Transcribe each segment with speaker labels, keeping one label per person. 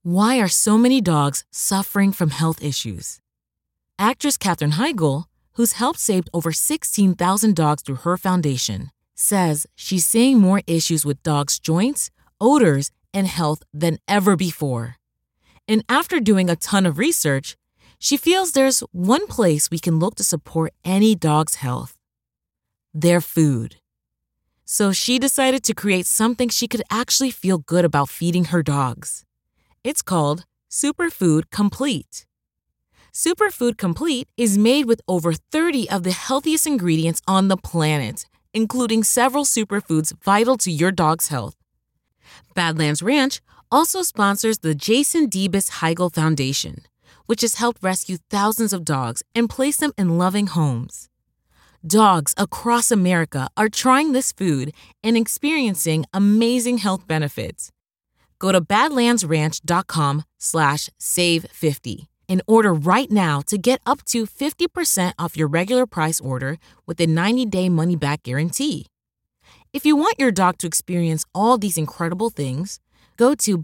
Speaker 1: Why are so many dogs suffering from health issues? Actress Katherine Heigl, who's helped save over 16,000 dogs through her foundation, says she's seeing more issues with dogs' joints, odors, and health than ever before. And after doing a ton of research, she feels there's one place we can look to support any dog's health: their food. So she decided to create something she could actually feel good about feeding her dogs. It's called Superfood Complete. Superfood Complete is made with over 30 of the healthiest ingredients on the planet, including several superfoods vital to your dog's health. Badlands Ranch also sponsors the Jason Debus Heigl Foundation, which has helped rescue thousands of dogs and place them in loving homes. Dogs across America are trying this food and experiencing amazing health benefits. Go to badlandsranch.com/save50 and order right now to get up to 50% off your regular price order with a 90-day money-back guarantee. If you want your dog to experience all these incredible things, go to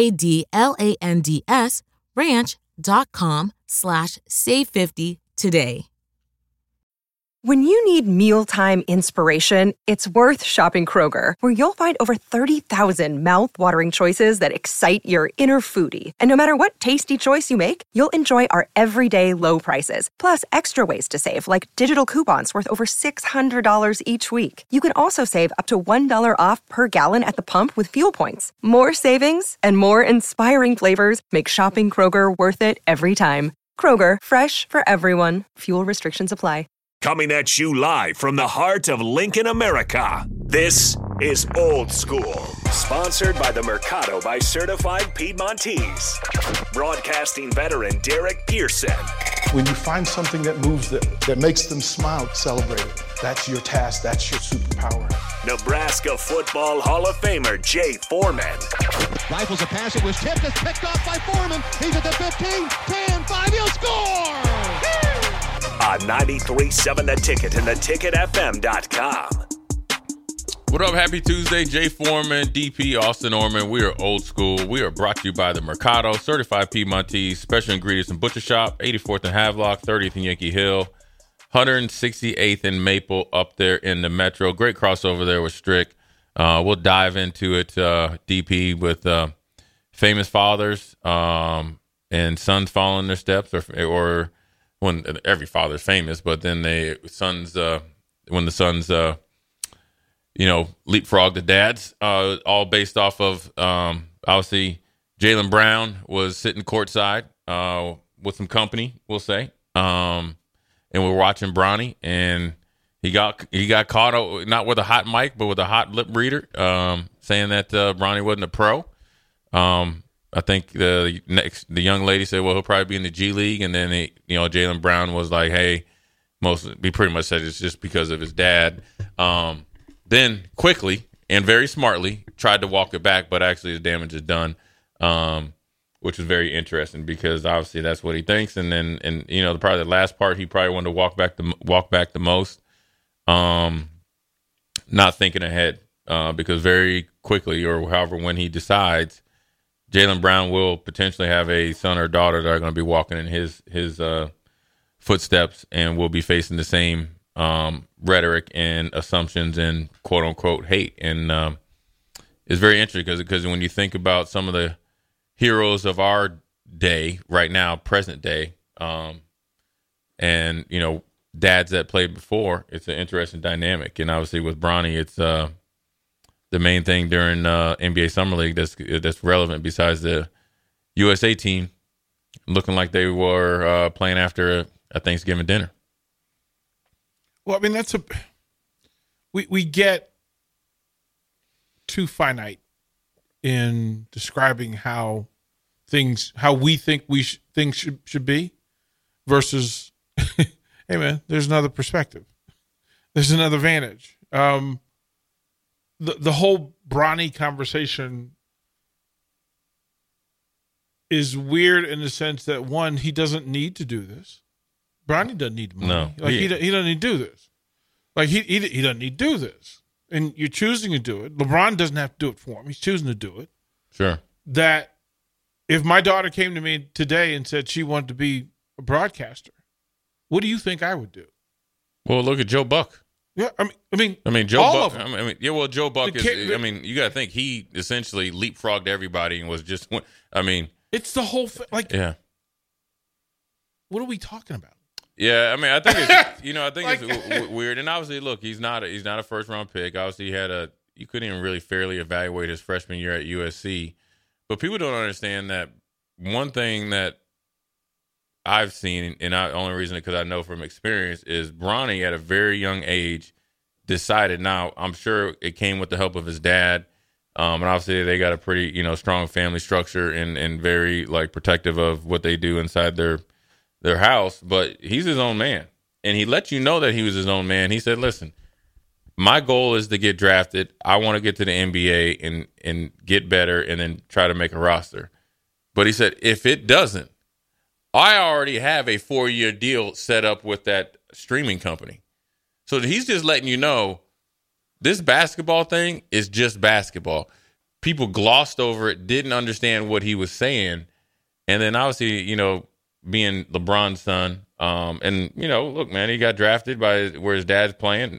Speaker 1: badlandsranch.com/save50 today.
Speaker 2: When you need mealtime inspiration, it's worth shopping Kroger, where you'll find over 30,000 mouth-watering choices that excite your inner foodie. And no matter what tasty choice you make, you'll enjoy our everyday low prices, plus extra ways to save, like digital coupons worth over $600 each week. You can also save up to $1 off per gallon at the pump with fuel points. More savings and more inspiring flavors make shopping Kroger worth it every time. Kroger, fresh for everyone. Fuel restrictions apply.
Speaker 3: Coming at you live from the heart of Lincoln, America. This is Old School, sponsored by the Mercado by Certified Piedmontese. Broadcasting veteran Derek Pearson.
Speaker 4: When you find something that moves them, that makes them smile, celebrate it. That's your task. That's your superpower.
Speaker 3: Nebraska Football Hall of Famer Jay Foreman.
Speaker 5: Rifles a pass. It was tipped. It's picked off by Foreman. He's at the 15, 10, 5. He'll score!
Speaker 3: On 93.7 The Ticket and theticketfm.com.
Speaker 6: What up? Happy Tuesday. Jay Foreman, DP, Austin Orman. We are Old School. We are brought to you by the Mercado, Certified Piedmontese, Special Ingredients and Butcher Shop, 84th and Havelock, 30th and Yankee Hill, 168th and Maple up there in the Metro. Great crossover there with Strick. We'll dive into it, DP, with famous fathers and sons following their steps, or when every father's famous, but then when the sons leapfrog the dads, all based off of obviously Jaylen Brown was sitting courtside with some company, we'll say, and we're watching Bronny, and he got caught not with a hot mic but with a hot lip reader, saying that Bronny wasn't a pro. I think the young lady said, well, he'll probably be in the G League. And then, Jaylen Brown was like, hey, he pretty much said it's just because of his dad. Then quickly and very smartly tried to walk it back, but actually the damage is done, which is very interesting because obviously that's what he thinks. And then, probably the last part, he probably wanted to walk back the most, not thinking ahead, because very quickly, or however, when he decides, Jaylen Brown will potentially have a son or daughter that are going to be walking in his footsteps, and will be facing the same rhetoric and assumptions and quote unquote hate. And it's very interesting because when you think about some of the heroes of our day right now, present day, and dads that played before, it's an interesting dynamic. And obviously with Bronny, it's the main thing during NBA Summer League that's relevant, besides the USA team looking like they were playing after a Thanksgiving dinner.
Speaker 7: Well, I mean, we get too finite in describing how we think things should be, versus, hey man, there's another perspective, there's another vantage. The whole Bronny conversation is weird in the sense that, one, he doesn't need to do this. Bronny doesn't need money.
Speaker 6: No,
Speaker 7: he doesn't need to do this. Like he doesn't need to do this. And you're choosing to do it. LeBron doesn't have to do it for him. He's choosing to do it.
Speaker 6: Sure.
Speaker 7: That If my daughter came to me today and said she wanted to be a broadcaster, what do you think I would do?
Speaker 6: Well, look at Joe Buck.
Speaker 7: Yeah, I mean,
Speaker 6: Joe
Speaker 7: all
Speaker 6: Buck.
Speaker 7: of them.
Speaker 6: Joe Buck is. You got to think he essentially leapfrogged everybody and was just.
Speaker 7: It's the whole thing. Like,
Speaker 6: yeah.
Speaker 7: What are we talking about?
Speaker 6: Yeah, I think it's it's weird. And obviously, look, he's not a first round pick. Obviously, you couldn't even really fairly evaluate his freshman year at USC. But people don't understand that one thing that I've seen, and the only reason because I know from experience, is Bronny at a very young age decided. Now, I'm sure it came with the help of his dad, and obviously they got a pretty strong family structure and very protective of what they do inside their house. But he's his own man, and he let you know that he was his own man. He said, "Listen, my goal is to get drafted. I want to get to the NBA and get better, and then try to make a roster." But he said, if it doesn't, I already have a 4-year deal set up with that streaming company. So he's just letting you know this basketball thing is just basketball. People glossed over it, didn't understand what he was saying. And then obviously, being LeBron's son, and, look, man, he got drafted by where his dad's playing.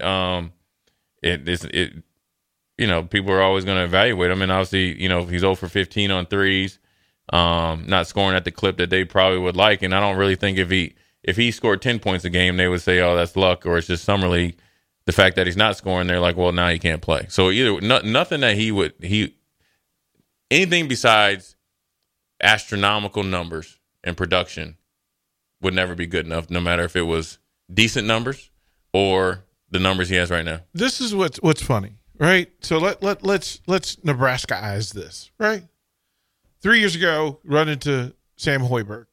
Speaker 6: People are always going to evaluate him. And obviously, he's 0 for 15 on threes. Not scoring at the clip that they probably would like. And I don't really think if he scored 10 points a game, they would say, oh, that's luck, or it's just summer league. The fact that he's not scoring, they're like, well, now he can't play. So nothing that anything besides astronomical numbers and production would never be good enough, no matter if it was decent numbers or the numbers he has right now.
Speaker 7: This is what's funny, right? So let's Nebraska-ize this, right? 3 years ago, run into Sam Hoiberg.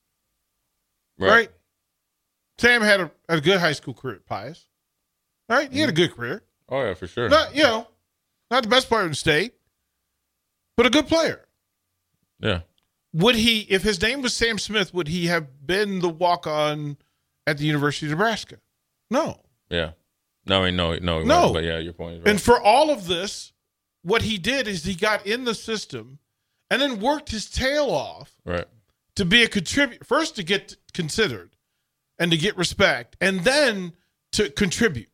Speaker 7: Right? Sam had a good high school career at Pius. Right? He had a good career.
Speaker 6: Oh, yeah, for sure.
Speaker 7: Not the best player in the state, but a good player.
Speaker 6: Yeah.
Speaker 7: Would he, if his name was Sam Smith, would he have been the walk-on at the University of Nebraska? No.
Speaker 6: Yeah. No. But yeah, your point is right.
Speaker 7: And for all of this, what he did is he got in the system and then worked his tail off to be a contributor. First to get considered and to get respect, and then to contribute.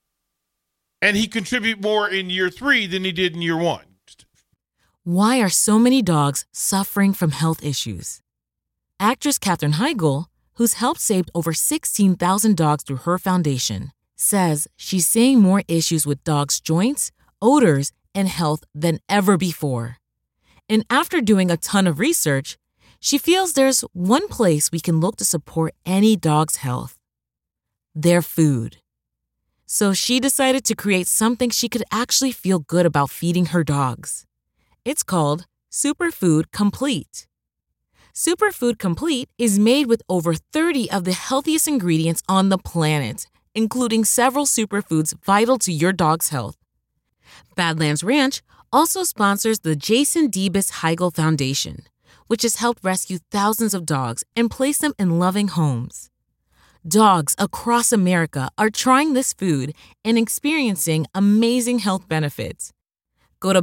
Speaker 7: And he contributed more in year 3 than he did in year 1.
Speaker 1: Why are so many dogs suffering from health issues? Actress Katherine Heigl, who's helped save over 16,000 dogs through her foundation, says she's seeing more issues with dogs' joints, odors, and health than ever before. And after doing a ton of research, she feels there's one place we can look to support any dog's health: their food. So she decided to create something she could actually feel good about feeding her dogs. It's called Superfood Complete. Superfood Complete is made with over 30 of the healthiest ingredients on the planet, including several superfoods vital to your dog's health. Badlands Ranch also sponsors the Jason Debus Heigl Foundation, which has helped rescue thousands of dogs and place them in loving homes. Dogs across America are trying this food and experiencing amazing health benefits. Go to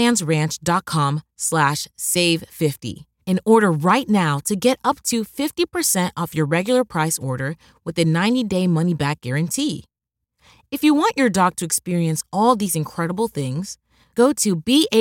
Speaker 1: badlandsranch.com/save50 and order right now to get up to 50% off your regular price order with a 90-day money-back guarantee. If you want your dog to experience all these incredible things, go to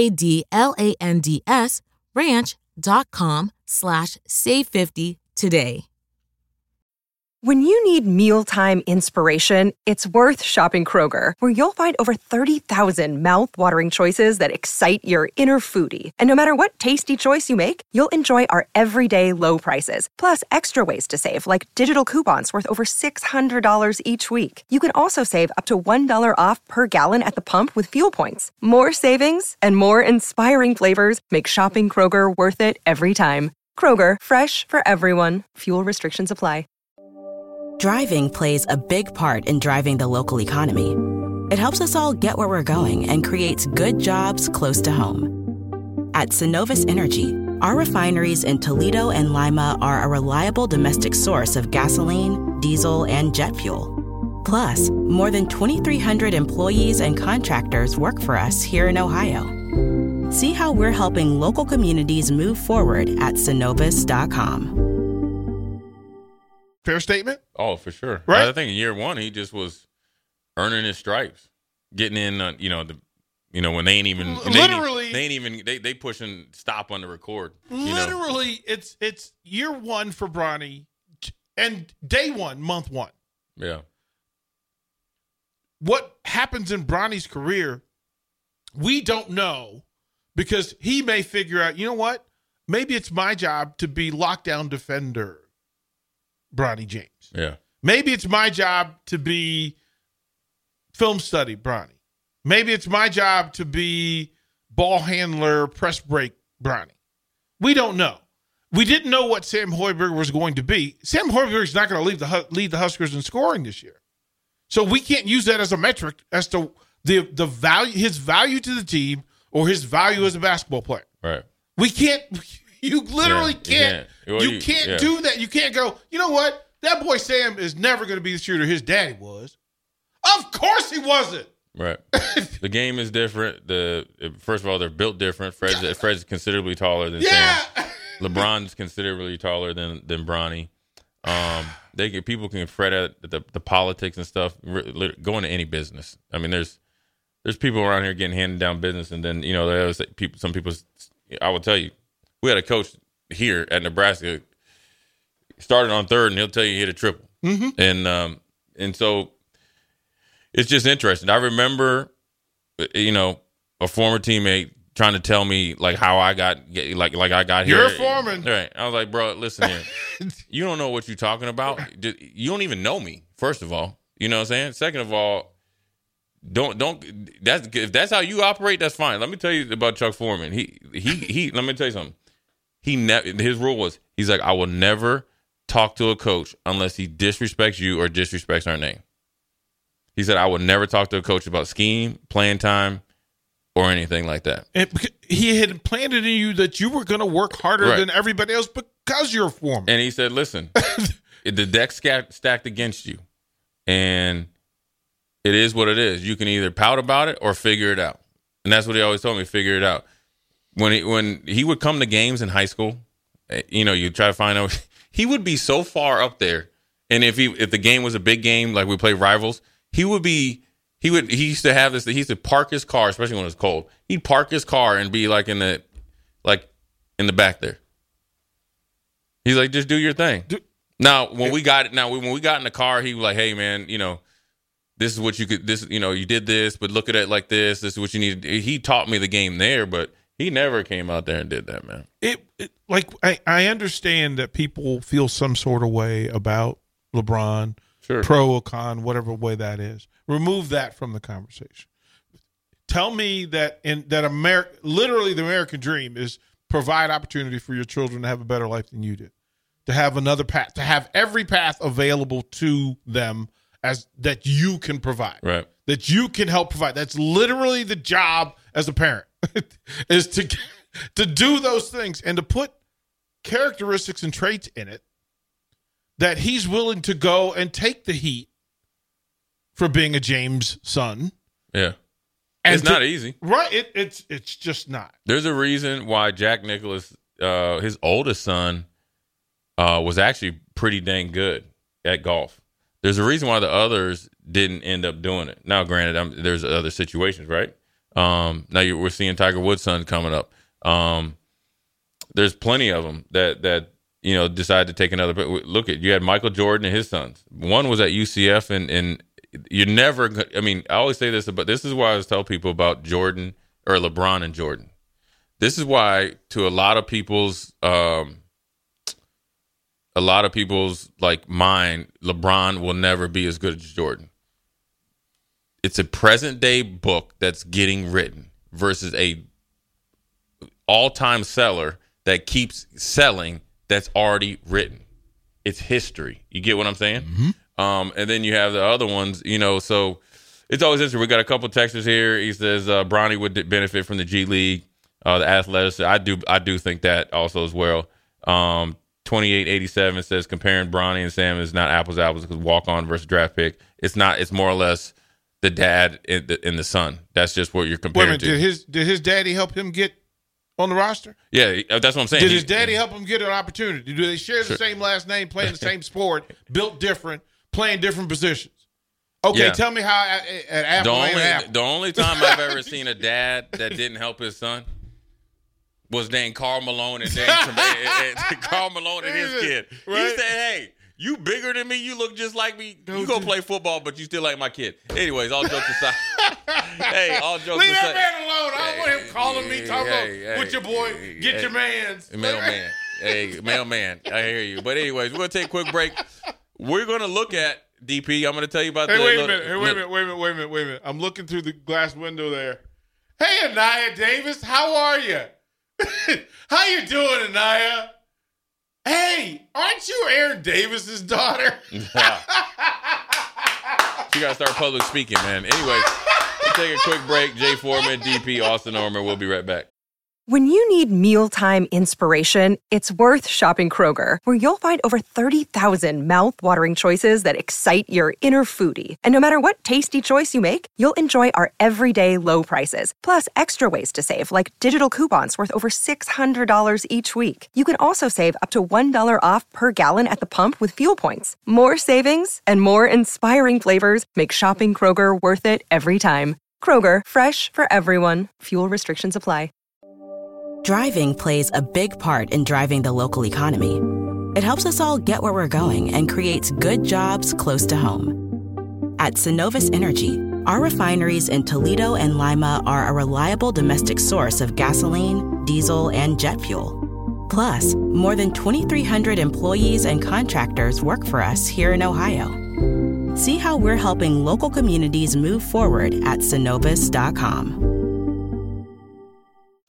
Speaker 1: badlandsranch.com/save50 today.
Speaker 2: When you need mealtime inspiration, it's worth shopping Kroger, where you'll find over 30,000 mouth-watering choices that excite your inner foodie. And no matter what tasty choice you make, you'll enjoy our everyday low prices, plus extra ways to save, like digital coupons worth over $600 each week. You can also save up to $1 off per gallon at the pump with fuel points. More savings and more inspiring flavors make shopping Kroger worth it every time. Kroger, fresh for everyone. Fuel restrictions apply.
Speaker 8: Driving plays a big part in driving the local economy. It helps us all get where we're going and creates good jobs close to home. At Synovus Energy, our refineries in Toledo and Lima are a reliable domestic source of gasoline, diesel, and jet fuel. Plus, more than 2,300 employees and contractors work for us here in Ohio. See how we're helping local communities move forward at Synovus.com.
Speaker 7: Fair statement?
Speaker 6: Oh, for sure.
Speaker 7: Right?
Speaker 6: I think in year one, he just was earning his stripes, getting in, when they ain't even
Speaker 7: literally
Speaker 6: they pushing stop on the record.
Speaker 7: Literally, it's year one for Bronny and day one, month one.
Speaker 6: Yeah.
Speaker 7: What happens in Bronny's career, we don't know, because he may figure out, you know what? Maybe it's my job to be lockdown defender, Bronny James.
Speaker 6: Yeah.
Speaker 7: Maybe it's my job to be film study, Bronny. Maybe it's my job to be ball handler, press break, Bronny. We don't know. We didn't know what Sam Hoiberg was going to be. Sam Hoiberg is not going to lead the Huskers in scoring this year. So we can't use that as a metric as to the value, his value to the team, or his value as a basketball player.
Speaker 6: Right.
Speaker 7: We can't. You literally can't. You can't do that. You can't go, you know what? That boy Sam is never going to be the shooter his daddy was. Of course he wasn't.
Speaker 6: Right. The game is different. First of all, they're built different. Fred's considerably taller than Sam. LeBron's considerably taller than Bronny. People can fret at the politics and stuff. Going to any business. I mean, there's people around here getting handed down business, and then some people. I will tell you, we had a coach here at Nebraska. Started on third, and he'll tell you he hit a triple. Mm-hmm. And so it's just interesting. I remember, a former teammate trying to tell me like how I got I got here.
Speaker 7: You're a foreman,
Speaker 6: right? I was like, bro, listen here. You don't know what you're talking about. You don't even know me. First of all, you know what I'm saying. Second of all, if that's how you operate, that's fine. Let me tell you about Chuck Foreman. He let me tell you something. His rule was, he's like, I will never talk to a coach unless he disrespects you or disrespects our name. He said, I would never talk to a coach about scheme, playing time, or anything like that.
Speaker 7: And he had planted in you that you were going to work harder than everybody else because you're a foreman.
Speaker 6: And he said, listen, the deck's stacked against you, and it is what it is. You can either pout about it or figure it out. And that's what he always told me, figure it out. When he would come to games in high school, you try to find out, he would be so far up there. And if the game was a big game, like we play rivals, he used to have this, he used to park his car, especially when it was cold. He'd park his car and be like in the back there. He's like, just do your thing. When we got in the car, he was like, hey man, this is what you could, you did this, but look at it like this. This is what you need to do. He taught me the game there, but he never came out there and did that, man.
Speaker 7: I understand that people feel some sort of way about LeBron,
Speaker 6: sure,
Speaker 7: pro or con, whatever way that is. Remove that from the conversation. Tell me that literally the American dream is provide opportunity for your children to have a better life than you did, to have another path, to have every path available to them as that you can provide,
Speaker 6: right?
Speaker 7: That you can help provide. That's literally the job as a parent is to do those things and to put characteristics and traits in it that he's willing to go and take the heat for being a James son.
Speaker 6: Yeah. And it's not easy.
Speaker 7: Right. It's just not.
Speaker 6: There's a reason why Jack Nicklaus, his oldest son, was actually pretty dang good at golf. There's a reason why the others didn't end up doing it. Now, granted, there's other situations, right? Now we're seeing Tiger Woods' son coming up. There's plenty of them that decided to take another. But look you had Michael Jordan and his sons. One was at UCF, and you're never. I mean, I always say this, but this is why I always tell people about Jordan or LeBron and Jordan. This is why, to a lot of people's like mine, LeBron will never be as good as Jordan. It's a present day book that's getting written versus a all-time seller that keeps selling that's already written. It's history. You get what I'm saying?
Speaker 7: Mm-hmm.
Speaker 6: And then you have the other ones, so it's always interesting. We got a couple texters here. He says Bronny would benefit from the G League, the athletics. I do think that also as well. 2887 says comparing Bronny and Sam is not apples to apples because walk on versus draft pick. It's not. It's more or less the dad and the son. That's just what you're comparing to.
Speaker 7: Did his daddy help him get on the roster?
Speaker 6: Yeah, that's what I'm saying.
Speaker 7: Did his daddy help him get an opportunity? Do they share the same last name, playing the same sport, built different, playing different positions? Okay, tell me how at Apple.
Speaker 6: The only time I've ever seen a dad that didn't help his son was named Karl Malone and Karl Malone and his kid. Right? He said, "Hey, you bigger than me. You look just like me. You go play football, but you still like my kid." Anyways, all jokes aside. Hey, all jokes aside.
Speaker 7: Leave that man alone. I don't want him calling me, talking about with your boy, get your mans.
Speaker 6: Mailman. Hey, mailman. I hear you. But anyways, we're going to take a quick break. We're going to look at DP. I'm going to tell you about
Speaker 7: wait a minute. I'm looking through the glass window there. Hey, Anaya Davis, how are you? How you doing, Anaya? Hey, aren't you Aaron Davis's daughter?
Speaker 6: She got to start public speaking, man. Anyways, we'll take a quick break. Jay Foreman, DP, Austin Norman. We'll be right back.
Speaker 2: When you need mealtime inspiration, it's worth shopping Kroger, where you'll find over 30,000 mouth-watering choices that excite your inner foodie. And no matter what tasty choice you make, you'll enjoy our everyday low prices, plus extra ways to save, like digital coupons worth over $600 each week. You can also save up to $1 off per gallon at the pump with fuel points. More savings and more inspiring flavors make shopping Kroger worth it every time. Kroger, fresh for everyone. Fuel restrictions apply.
Speaker 8: Driving plays a big part in driving the local economy. It helps us all get where we're going and creates good jobs close to home. At Synovus Energy, our refineries in Toledo and Lima are a reliable domestic source of gasoline, diesel, and jet fuel. Plus, more than 2,300 employees and contractors work for us here in Ohio. See how we're helping local communities move forward at Synovus.com.